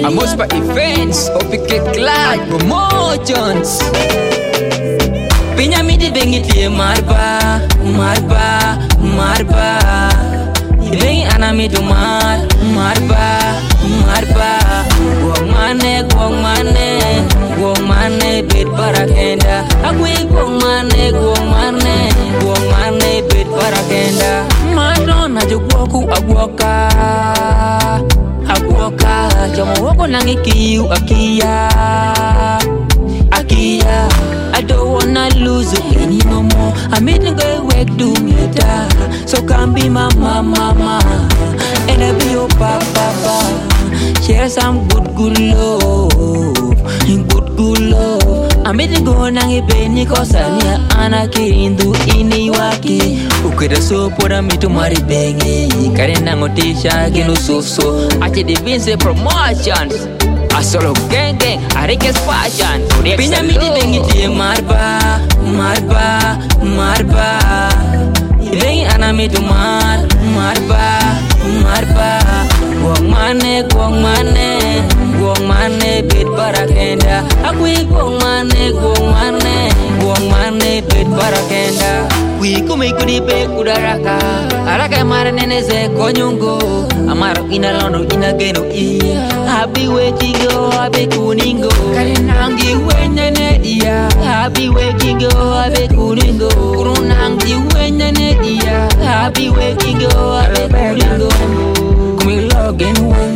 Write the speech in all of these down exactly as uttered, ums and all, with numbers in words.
Amos pa events, Opiket Glad Promotions. Pinya mi di bengi tie marba, marba, marba. Bengi ana mi du mar, marba, marba. Guang mane, guang mane, guang mane bit parakenda. Agui guang mane, guang mane, guang mane bit parakenda. Madonna jo guaku aguaka, aguaka. Jamo wako nangi kiu akia, akia. I don't wanna lose you any no more. I made a girl work do me da. So can be my mama, mama, and I be your papa, papa. Share some good, good love, good, good love. I made a go nangi beni kosania anaki indu ini waki. Ukeda so pora me to marry bengi. Karena ngotisha ginu so so. Ache di Vince Promotions. A solo gang gang, a Rick's fashion. Pinya mi di bengi tie marba, marba, marba. Bengi ana mi tu mar, marba, marba. Guang mane, guang mane, guang mane bit parakenda. Agui guang mane, guang mane, guang mane bit parakenda. We come kudi pe kudaraka. Araka mara nene ze konyungo. Amaro ina lono ina geno i. Happy waking go, happy kuningo. Karinangi wenene dia. Happy waking go, happy kuningo. Kurunangi wenene dia. Happy waking go, happy kuningo. Kumi login way.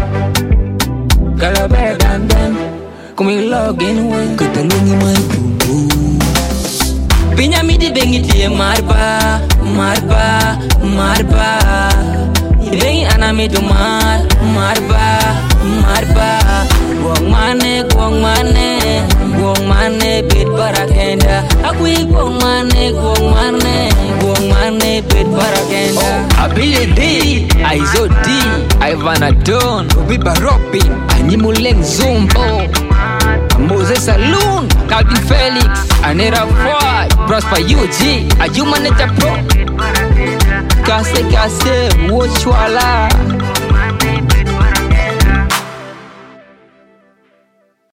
Kalabe dandan. Kumi login way. Katalungi mai bubu. Pinya mi di bengi tie marba, marba, marba. Bengi ana mi du mar, marba, marba. Guang mane, guang mane, guang mane bit parakenda. Agui guang mane, guang mane, guang mane bit parakenda. Ability, Aizo D, Ivana Don, Biba Robin, Animuleng Zumbo. Moses Saloon, Calvin Felix, Anera Foy, Prosper U G, Ayumaneta Pro, Kase Kase, Wochwala.